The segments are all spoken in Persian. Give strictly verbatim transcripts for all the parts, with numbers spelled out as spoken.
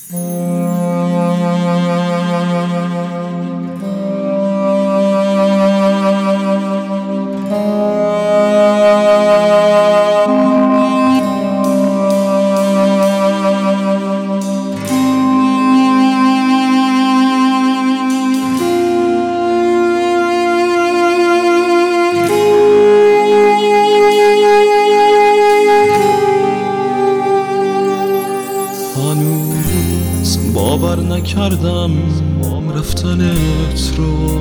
باور نکردم رفتنت رو،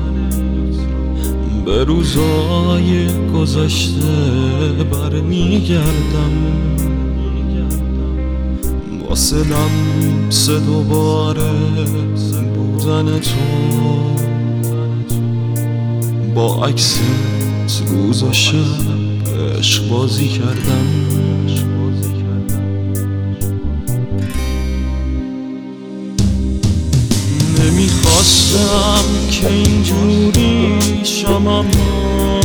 به روزای گذشته برمیگردم، واسه لمس دوباره بودن تو، با عکست روز و شب عشق بازی کردم. نمیخواستم که اینجوری شم، اما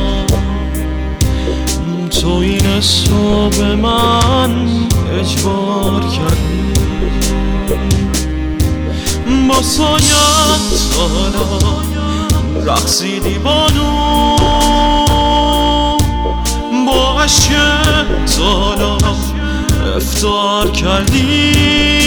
تو این اسمو به من اجبار کردی، با سایت حالا رقصیدی بانو، با عشقت حالا افطار کردی.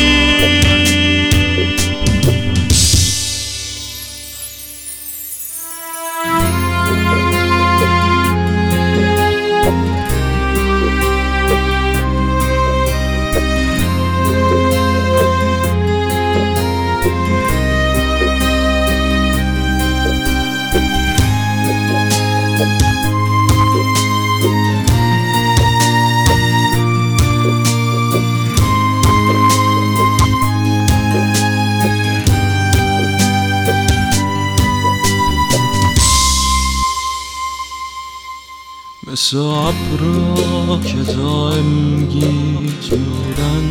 مثل ابرا که دائم گیج میرن،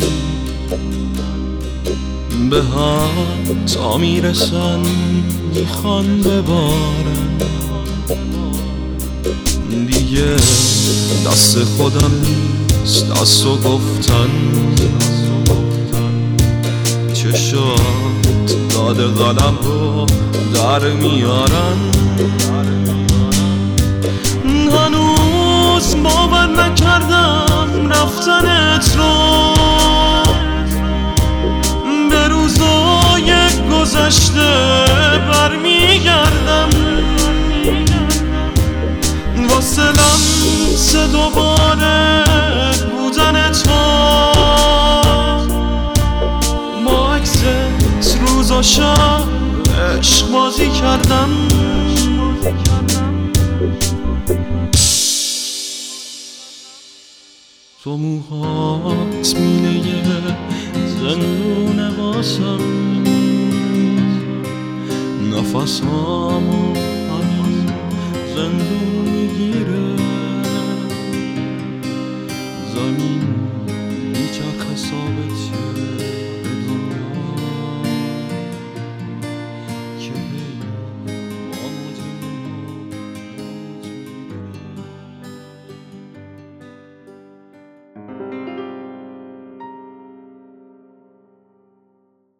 به هم تا میرسن میخوان ببارن، دیگه دست خودم نیست دستو گفتن، چشات داد قلم رو در میارن. هنوز باور نکردم رفتنت رو، به روزای گذشته برمیگردم، واسه لمس دوباره بودن تو، با عکست روز و شب عشق بازی کردم. تو موهات مینه زندون واسم، نفسامو